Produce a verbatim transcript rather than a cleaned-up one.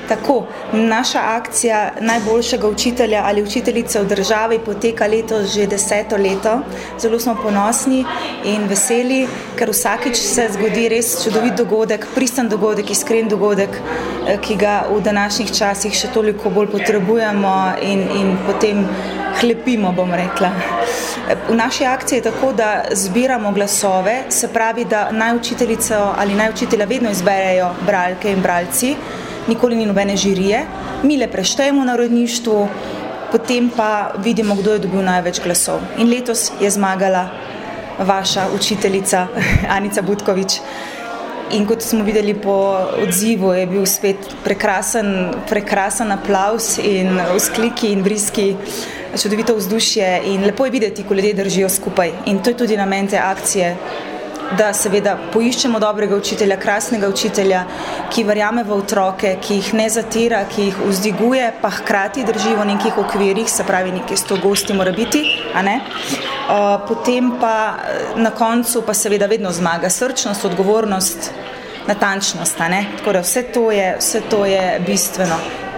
Tako, naša akcija najboljšega učitelja ali učiteljice v državi poteka letos že deseto leto. Zelo smo ponosni in veseli, ker vsakič se zgodi res čudovit dogodek, pristen dogodek, iskren dogodek, ki ga v današnjih časih še toliko bolj potrebujemo in, in potem hlepimo, bom rekla. V naši akciji je tako, da zbiramo glasove, se pravi, da naj učiteljico ali naj učitelja vedno izberejo bralke in bralci, nikoli ni nobene žirije, mi le preštejemo na uredništvu, potem pa vidimo, kdo je dobil največ glasov. In letos je zmagala vaša učiteljica Anica Butkovič. In kot smo videli po odzivu, je bil spet prekrasen, prekrasen aplavz in vzkliki in vriski, čudovito vzdušje in lepo je videti, ko ljudje držijo skupaj. In to je tudi namen te akcije, da seveda poiščemo dobrega učitelja, krasnega učitelja, ki verjame v otroke, ki jih ne zatira, ki jih vzdiguje, pa hkrati drži v nekih okvirih, se pravi nekaj strogosti mora biti, a ne? Uh, potem pa na koncu pa seveda vedno zmaga srčnost, odgovornost, natančnost, a ne? Tako da vse to je, vse to je bistveno.